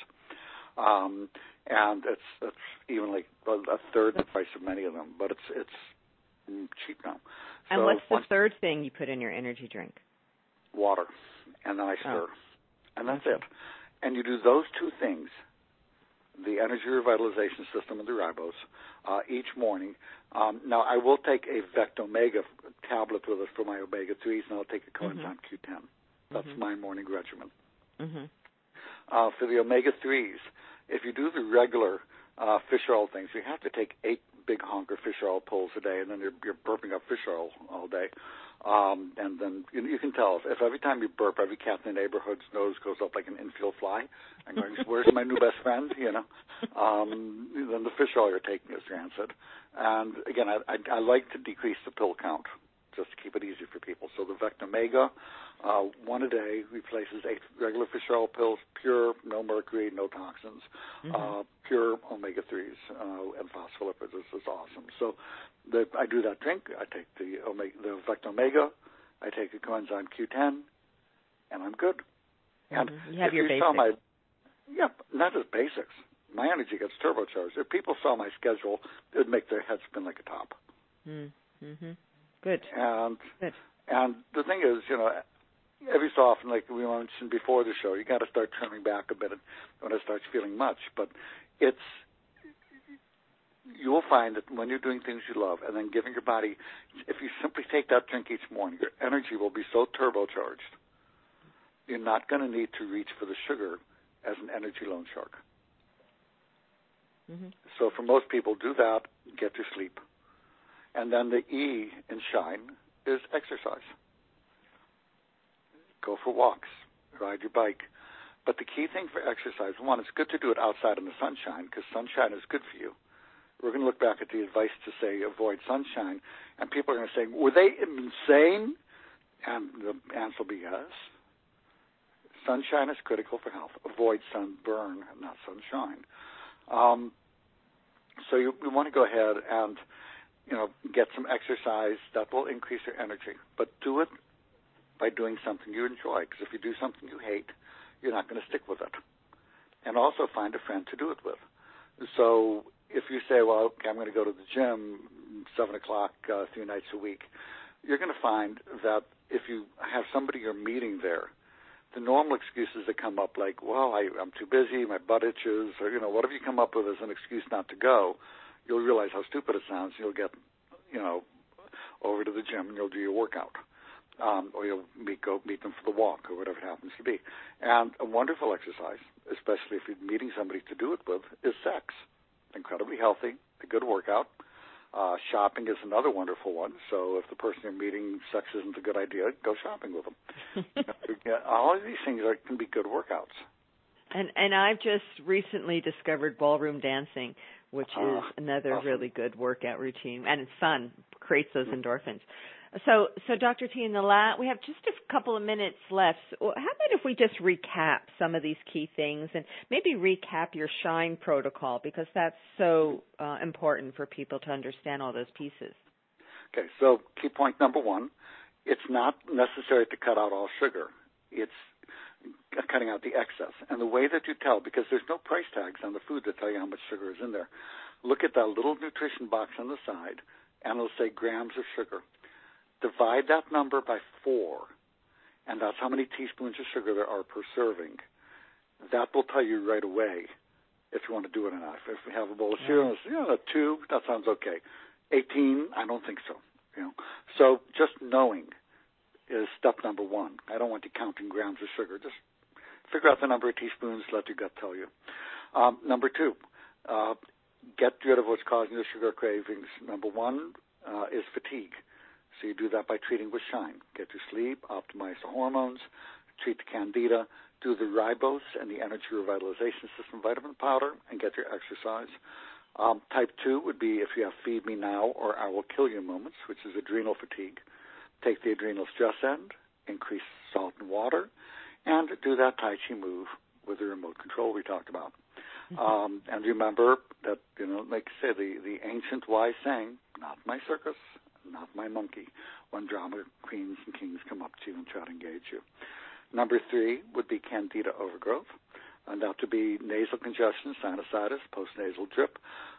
Um, and it's it's even like a third the price of many of them, but it's it's cheap now.
And
so
what's the
once,
third thing you put in your energy drink?
Water. And then I stir.
Oh.
And that's
okay.
it. And you do those two things the Energy Revitalization System, and the ribose uh, each morning. Um, now, I will take a Vectomega tablet with us for my omega threes, and I'll take a coenzyme mm-hmm. Q ten. That's mm-hmm. my morning regimen. Mm-hmm. Uh, for the omega threes, if you do the regular uh, fish oil things, you have to take eight big honker fish oil pulls a day, and then you're, you're burping up fish oil all day. Um, and then you, you can tell if, if every time you burp, every cat in the neighborhood's nose goes up like an infield fly, and going, where's my new best friend, you know, um, then the fish oil you're taking is rancid. And, again, I, I, I like to decrease the pill count just to keep it easy for people. So the Vectomega, uh, one a day, replaces eight regular fish oil pills, pure, no mercury, no toxins, mm-hmm. uh, pure omega threes uh, and phospholipids. This is awesome. So the, I do that drink. I take the omega, the Vectomega. I take the coenzyme Q ten, and I'm good. And
mm-hmm. you have
if
your
you
basics.
saw my, yeah, not just basics. My energy gets turbocharged. If people saw my schedule, it would make their head spin like a top.
Mm-hmm. Good.
And
Good.
And the thing is, you know, every so often, like we mentioned before the show, you got to start trimming back a bit when it starts feeling much. But it's, you will find that when you're doing things you love and then giving your body, if you simply take that drink each morning, your energy will be so turbocharged, you're not going to need to reach for the sugar as an energy loan shark. Mm-hmm. So for most people, do that, get to sleep. And then the E in shine is exercise. Go for walks, ride your bike. But the key thing for exercise, one, it's good to do it outside in the sunshine because sunshine is good for you. We're going to look back at the advice to say avoid sunshine, and people are going to say, were they insane? And the answer will be yes. Sunshine is critical for health. Avoid sunburn, not sunshine. Um, so you, you want to go ahead and, you know, get some exercise that will increase your energy, but do it by doing something you enjoy, because if you do something you hate, you're not going to stick with it. And also find a friend to do it with. So if you say, well, okay, I'm going to go to the gym seven o'clock uh, three nights a week, you're going to find that if you have somebody you're meeting there, the normal excuses that come up like, well, I, I'm too busy, my butt itches, or, you know, whatever you come up with as an excuse not to go, you'll realize how stupid it sounds. You'll get, you know, over to the gym and you'll do your workout. Um, or you'll meet, go meet them for the walk or whatever it happens to be. And a wonderful exercise, especially if you're meeting somebody to do it with, is sex. Incredibly healthy, a good workout. Uh, shopping is another wonderful one. So if the person you're meeting, sex isn't a good idea, go shopping with them. All of these things are, can be good workouts.
And and I've just recently discovered ballroom dancing, which uh, is another awesome. really good workout routine, and it's fun. Creates those mm-hmm. endorphins. So, so Doctor T, in the last, we have just a couple of minutes left. So how about if we just recap some of these key things and maybe recap your SHINE protocol, because that's so uh, important for people to understand all those pieces.
Okay, so key point number one, it's not necessary to cut out all sugar. It's cutting out the excess. And the way that you tell, because there's no price tags on the food that tell you how much sugar is in there, look at that little nutrition box on the side, and it'll say grams of sugar. Divide that number by four, and that's how many teaspoons of sugar there are per serving. That will tell you right away if you want to do it or not. If we have a bowl of cereal, you know, a two, that sounds okay. eighteen, I don't think so. You know, so just knowing is step number one. I don't want you counting grams of sugar. Just figure out the number of teaspoons. Let your gut tell you. Um, number two, uh, get rid of what's causing the sugar cravings. Number one uh, is fatigue. So you do that by treating with SHINE. Get your sleep, optimize the hormones, treat the candida, do the ribose and the energy revitalization system vitamin powder, and get your exercise. Um, type two would be if you have feed me now or I will kill you moments, which is adrenal fatigue. Take the adrenal stress end, increase salt and water, and do that Tai Chi move with the remote control we talked about. Mm-hmm. Um, and remember that, you know, like I say, the, the ancient wise saying, not my circus, not my monkey, when drama queens and kings come up to you and try to engage you. Number three would be candida overgrowth, and that would be nasal congestion, sinusitis, postnasal drip,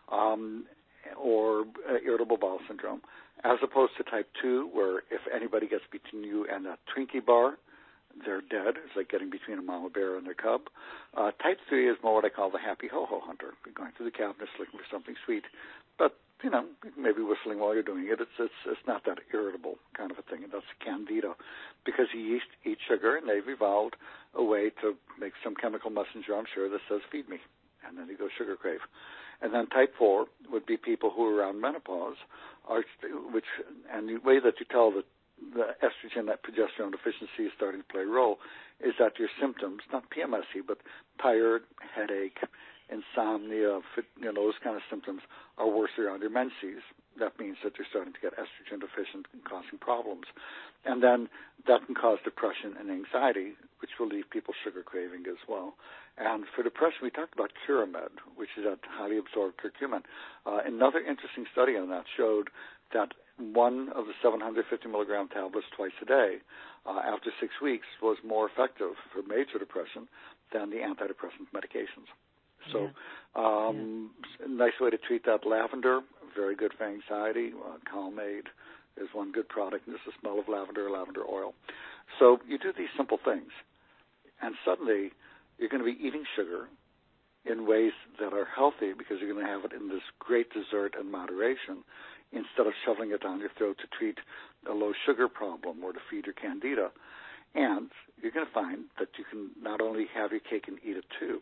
um, or uh, irritable bowel syndrome, as opposed to type two, where if anybody gets between you and that Twinkie bar, they're dead. It's like getting between a mama bear and their cub. Uh, type three is more what I call the happy ho-ho hunter. You're going through the cabinets looking for something sweet, but, you know, maybe whistling while you're doing it. It's it's it's not that irritable kind of a thing, and that's candida, because yeast eat sugar, and they've evolved a way to make some chemical messenger, I'm sure, that says, feed me, and then you go sugar crave. And then type four would be people who are around menopause, are, which, and the way that you tell that the estrogen, that progesterone deficiency is starting to play a role, is that your symptoms, not P M S y, but tired, headache, insomnia, fit, you know, those kind of symptoms are worse around your menses. That means that you're starting to get estrogen deficient and causing problems. And then that can cause depression and anxiety, which will leave people sugar craving as well. And for depression, we talked about Curamed, which is that highly absorbed curcumin. Uh, another interesting study on that showed that one of the seven hundred fifty milligram tablets twice a day uh, after six weeks was more effective for major depression than the antidepressant medications. So yeah. Um, yeah. A nice way to treat that. Lavender, very good for anxiety. Uh, Calmade is one good product. And this is the smell of lavender, lavender oil. So you do these simple things, and suddenly you're going to be eating sugar in ways that are healthy because you're going to have it in this great dessert and moderation, instead of shoveling it down your throat to treat a low sugar problem or to feed your candida. And you're going to find that you can not only have your cake and eat it too.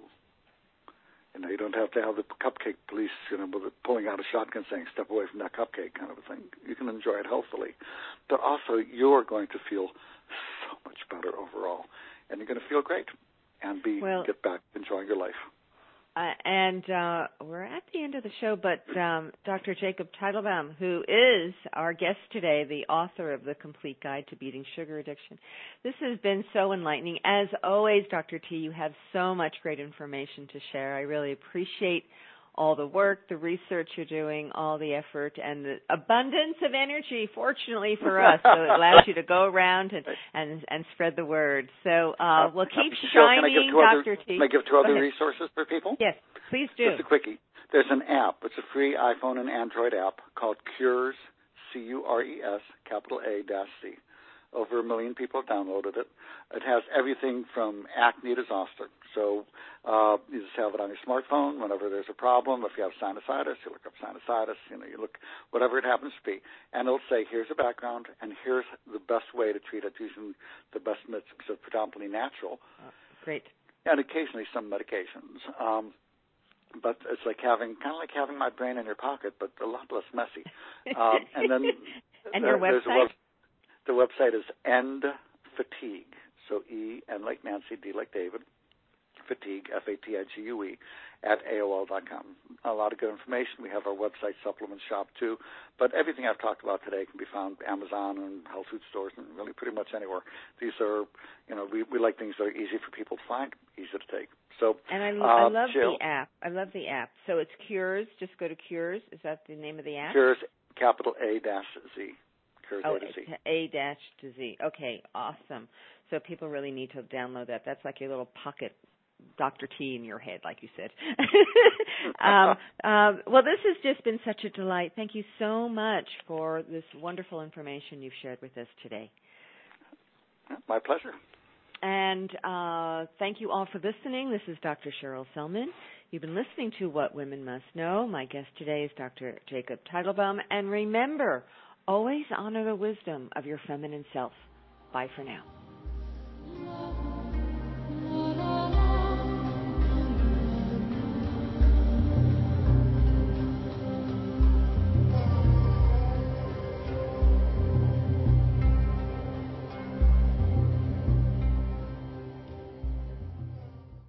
You know, you don't have to have the cupcake police, you know, with it pulling out a shotgun saying, step away from that cupcake kind of a thing. You can enjoy it healthily. But also, you're going to feel so much better overall. And you're going to feel great and be well, get back enjoying your life.
Uh, and uh, we're at the end of the show, but um, Doctor Jacob Teitelbaum, who is our guest today, the author of The Complete Guide to Beating Sugar Addiction, this has been so enlightening. As always, Doctor T, you have so much great information to share. I really appreciate all the work, the research you're doing, all the effort, and the abundance of energy, fortunately for us. So it allows you to go around and, and, and spread the word. So uh, we'll keep shining, Doctor T.
Can I give two other resources for people?
Yes, please do.
Just a quickie. There's an app. It's a free iPhone and Android app called Cures, C U R E S, capital A dash C. Over a million people have downloaded it. It has everything from acne to zoster. So uh, you just have it on your smartphone whenever there's a problem. If you have sinusitis, you look up sinusitis. You know, you look whatever it happens to be, and it'll say, here's a background, and here's the best way to treat it using the best mix of predominantly natural.
Uh, great.
And occasionally some medications. Um, but it's like having kind of like having my brain in your pocket, but a lot less messy. Um, and then
and
there,
your website.
The website is End Fatigue, so E, N like Nancy, D like David, Fatigue, F A T I G U E, at A O L dot com. A lot of good information. We have our website supplement shop, too. But everything I've talked about today can be found Amazon and health food stores and really pretty much anywhere. These are, you know, we, we like things that are easy for people to find, easy to take. So,
and I,
uh,
I love
Jill,
the app. I love the app. So it's Cures. Just go to Cures. Is that the name of the app?
Cures, capital A dash Z.
Oh, A dash to Z. Okay, awesome. So people really need to download that. That's like your little pocket Doctor T in your head, like you said. um, um, well, this has just been such a delight. Thank you so much for this wonderful information you've shared with us today.
My pleasure.
And uh, thank you all for listening. This is Doctor Cheryl Selman. You've been listening to What Women Must Know. My guest today is Doctor Jacob Teitelbaum. And remember, always honor the wisdom of your feminine self. Bye for now.